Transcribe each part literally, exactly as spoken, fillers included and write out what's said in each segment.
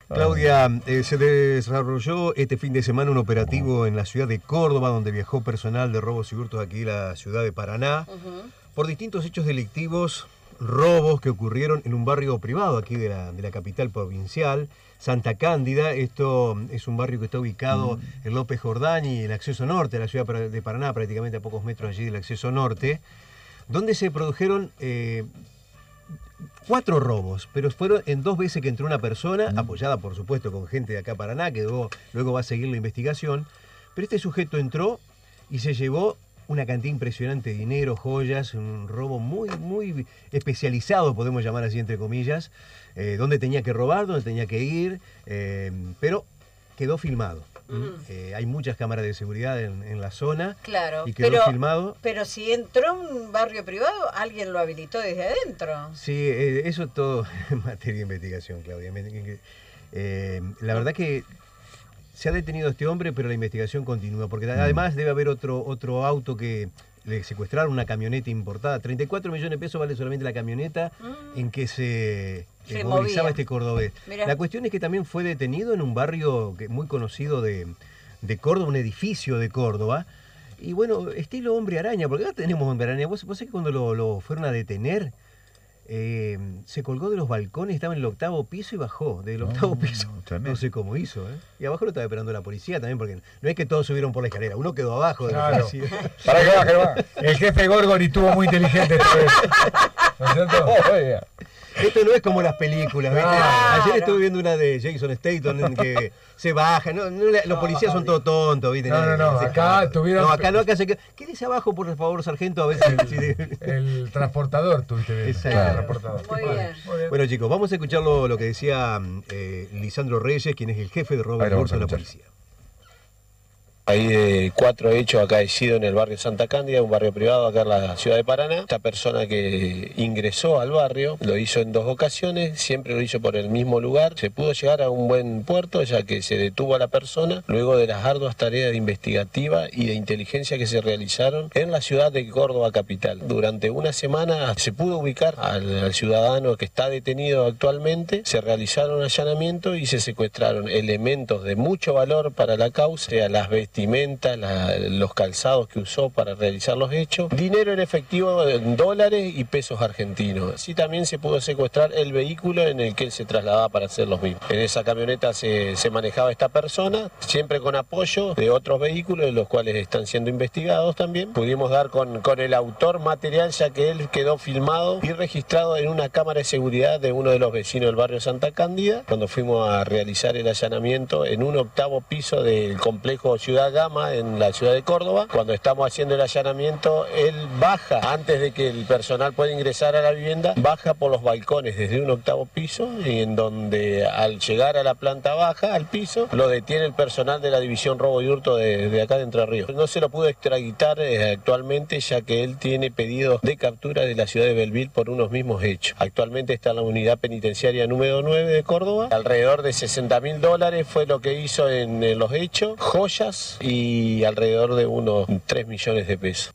Claudia, eh, se desarrolló este fin de semana un operativo en la ciudad de Córdoba, donde viajó personal de robos y hurtos aquí en la ciudad de Paraná, uh-huh. por distintos hechos delictivos, robos que ocurrieron en un barrio privado aquí de la, de la capital provincial, Santa Cándida. Esto es un barrio que está ubicado uh-huh. en López Jordán y el acceso norte de la ciudad de Paraná, prácticamente a pocos metros allí del acceso norte, donde se produjeron eh, cuatro robos, pero fueron en dos veces que entró una persona, mm. apoyada por supuesto con gente de acá Paraná, que luego, luego va a seguir la investigación, pero este sujeto entró y se llevó una cantidad impresionante de dinero, joyas, un robo muy, muy especializado, podemos llamar así entre comillas, eh, donde tenía que robar, donde tenía que ir, eh, pero quedó filmado. Uh-huh. eh, hay muchas cámaras de seguridad en, en la zona. Claro, y quedó pero, filmado. Pero si entró a un barrio privado, alguien lo habilitó desde adentro. Sí, eh, eso es todo en materia de investigación, Claudia. Eh, la verdad que se ha detenido a este hombre, pero la investigación continúa, porque además debe haber otro, otro auto que le secuestraron, una camioneta importada. treinta y cuatro millones de pesos vale solamente la camioneta mm. en que se... Se movilizaba este cordobés. Mirá. La cuestión es que también fue detenido en un barrio que, muy conocido de, de Córdoba, un edificio de Córdoba. Y bueno, estilo hombre araña, porque acá tenemos hombre araña. Vos, vos sabés que cuando lo, lo fueron a detener, eh, se colgó de los balcones, estaba en el octavo piso y bajó del octavo no, piso. No, no sé cómo hizo, ¿eh? Y abajo lo estaba esperando la policía también, porque no es que todos subieron por la escalera, uno quedó abajo de claro. la policía. Para que baje, va. El jefe Gorgori estuvo muy inteligente esta vez. ¿No es cierto? Oh, esto no es como las películas, ¿viste? Claro. Ayer estuve viendo una de Jason Statham en que se baja, no, no, los no, policías son todos tontos, ¿viste? No, no, no, acá tuvieron... No, acá no, acá se queda... Quédese abajo, por favor, sargento, a ver si... El, el transportador, tuviste bien. Exacto. Claro. Transportador. Muy bien. Muy bien. Bueno, chicos, vamos a escuchar lo, lo que decía eh, Lisandro Reyes, quien es el jefe de robo y hurto de la policía. Hay de cuatro hechos acaecidos en el barrio Santa Cándida, un barrio privado acá en la ciudad de Paraná. Esta persona que ingresó al barrio lo hizo en dos ocasiones, siempre lo hizo por el mismo lugar. Se pudo llegar a un buen puerto ya que se detuvo a la persona luego de las arduas tareas investigativas y de inteligencia que se realizaron en la ciudad de Córdoba capital. Durante una semana se pudo ubicar al, al ciudadano que está detenido actualmente, se realizaron allanamientos y se secuestraron elementos de mucho valor para la causa, sea las vestimentas, La, los calzados que usó para realizar los hechos, dinero en efectivo en dólares y pesos argentinos. Así también se pudo secuestrar el vehículo en el que él se trasladaba para hacer los mismos. En esa camioneta se, se manejaba esta persona, siempre con apoyo de otros vehículos, de los cuales están siendo investigados también. Pudimos dar con, con el autor material, ya que él quedó filmado y registrado en una cámara de seguridad de uno de los vecinos del barrio Santa Cándida, cuando fuimos a realizar el allanamiento en un octavo piso del complejo Ciudad Gama en la ciudad de Córdoba. Cuando estamos haciendo el allanamiento, él baja, antes de que el personal pueda ingresar a la vivienda, baja por los balcones desde un octavo piso, y en donde al llegar a la planta baja, al piso, lo detiene el personal de la división robo y hurto de, de acá de Entre Ríos. No se lo pudo extraditar eh, actualmente, ya que él tiene pedidos de captura de la ciudad de Belville por unos mismos hechos. Actualmente está en la unidad penitenciaria número nueve de Córdoba. Alrededor de sesenta mil dólares fue lo que hizo en, en los hechos, joyas y alrededor de unos tres millones de pesos.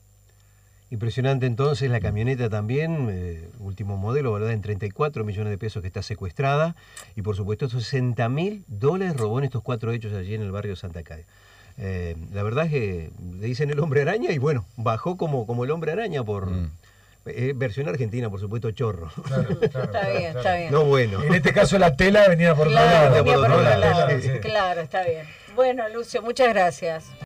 Impresionante entonces la camioneta también, eh, último modelo, ¿verdad? En treinta y cuatro millones de pesos que está secuestrada, y por supuesto sesenta mil dólares robó en estos cuatro hechos allí en el barrio Santa Cándida. Eh, la verdad es que le dicen el hombre araña y bueno, bajó como, como el hombre araña por... Mm. Eh, versión argentina, por supuesto, chorro. Claro, claro, está claro, bien, claro. está bien. No bueno. En este caso la tela venía por claro, otro lado. venía por otro lado. Sí. Claro, está bien. Bueno, Lucio, muchas gracias.